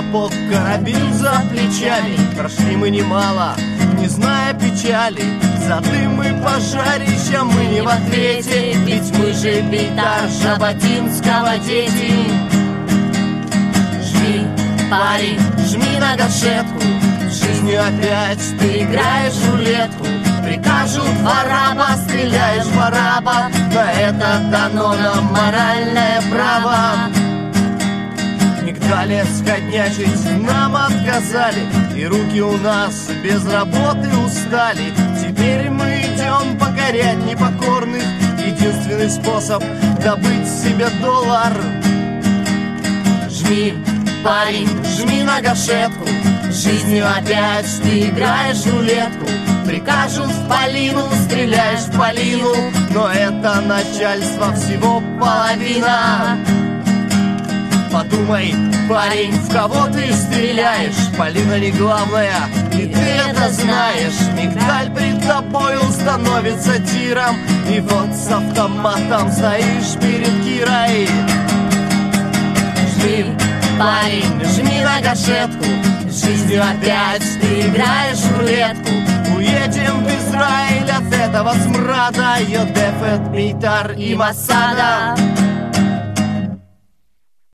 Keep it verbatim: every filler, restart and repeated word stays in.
сапог, карабин за плечами. Прошли мы немало, не зная печали. За дым и пожарища мы не в ответе, ведь мы же бейтар Жаботинского дети. Жми, парень, жми на гашетку, жизнью опять ты играешь в рулетку. Прикажут в араба, стреляешь в араба, на это дано нам моральное право. Нигде сходнячить нам отказали, и руки у нас без работы устали. Теперь мы идем покорять непокорных, единственный способ добыть себе доллар. Жми, парень, жми на гашетку, жизнью опять ты играешь в рулетку. Прикажут в Полину, стреляешь в Полину, но это начальство всего половина. Подумай, парень, в кого ты стреляешь? Полина не главная, и ты это знаешь. Мигдаль пред тобою становится тиром, и вот с автоматом стоишь перед Кирой. Жми, парень, жми на гашетку, жизнью опять ты играешь в рулетку. Уедем в Израиль от этого смрада, Йодефет, Бейтар и Масада.